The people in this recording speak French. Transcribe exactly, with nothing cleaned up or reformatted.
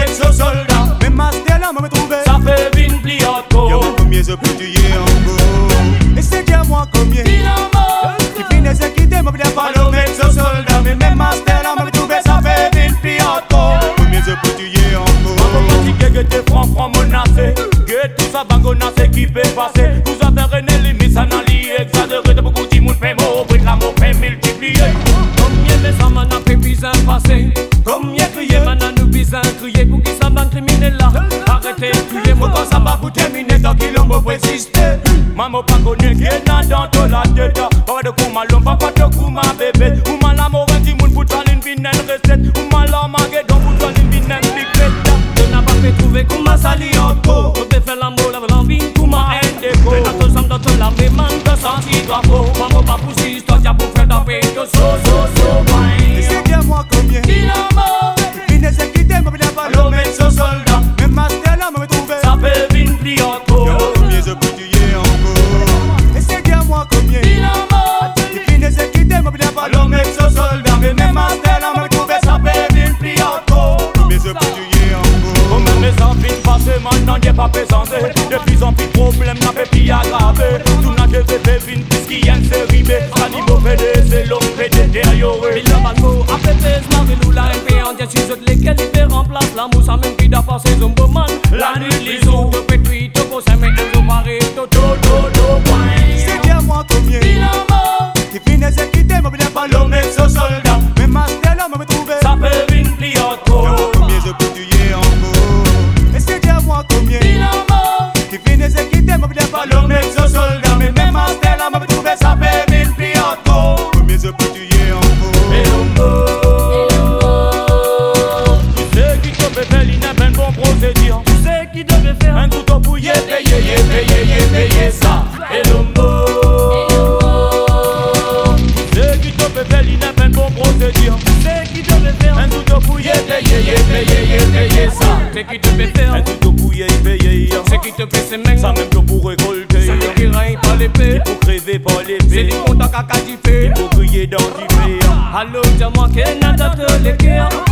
ce soldat. Mais master là, m'a trouvé. Ça fait vin pliato. Y'a mon combien je peux tuer en gros. Et c'est bien moi combien. Qui finit ce qui t'aime, m'a bien pas le mec ce soldat. Mais même master là, m'a trouvé. Ça fait vin pliato. Combien je peux tuer en gros. Maman m'a dit que t'es franc franc menacé. Que tout ça bangonacé qui peut passer. Vous avez rené limite, ça n'a li exagéré. De beaucoup de monde fait mot, brique la mot fait multiplier. Combien de ça m'en a fait bizarre passer. Combien crier maintenant nous bizarre crier. Pour qui ça m'a criminel là. Arrêtez crier moi quand ça va vous terminer. Tant qu'il en me persiste. Maman pas connu qui est dans ton la tête. Pas de coup malon, pas de coup ma bébé. Ou mal amour un petit monde pour toi une vinelle recette. Ou mal amour magédon pour toi une vinelle biclette. Je n'ai pas fait trouver qu'on m'a sali en trop. Je peux faire l'amour, la l'envie, tout m'a indéco. Mais dans ton sang, dans ton lave, les mains, dans son cidrafo. Maman pas pour si toi, t'as pour faire taper. Yo so, so, so, wine. Et c'est bien moi combien. Il en mort. Qui finit ce qui t'aime, m'a bien pas le mec ce soldat. Mais master là, m'a trouvé. Ça fait vin pliato. Y'a mon combien je peux tuer en gros. Et c'est bien moi combien. Il en mort. Qui finit ce qui t'aime, m'a bien pas le mec ce soldat. Mais même master là, m'a trouvé. Ça fait vin pliato. Combien je peux tuer en gros. Comme même les envies de passer maintenant, y'a pas pesanté. De plus en plus de problèmes, n'a fait plus aggravé. Tout n'a que fait vin, puisqu'il y a une série B. Animaux P D, c'est l'homme P D, derrière. Mais le bateau a fait pèse, marre la M P en diète. Si je lesquels il remplace la mousse, à même qui d'a passé Zomboman. La nuit, les eaux. De pétri, de cause, mais elles ont paré. Do, do, do, do, C'est bien moi combien. Il en mort. Qui finit ce qui t'aime, m'a bien pas le mec ce soldat. Mais master là, m'a trouvé. Ça fait vin pliato. Y'a mon combien je peux tuer en gros. Et c'est bien moi combien. Il en mort. Qui finit ce qui t'aime, m'a bien pas le mec ce soldat. Mais même master là, m'a trouvé. Ça fait vin pliato. Combien je peux tuer en gros. Et l'homme. Tu sais qui te fait faire l'inébène bon procédure. Tu sais qui devait faire Un tout au bouillé, payé, payé, payé ça. Et l'homme. Tu sais qui te fait faire l'inébène bon procédure. Tu sais qui devait faire Un tout au bouillé, payé, payé, payé ça. C'est qui devait faire Un tout au bouillé, payé. C'est qui te fait ses mains. Ça même que pour récolter. C'est lui qui règne pas l'épée. Pour crever par C'est l'épée. lui qu'on t'a caca dit fait. Pour crier dans l'hiver. Allô, dis-moi qu'elle n'a pas de l'équerre.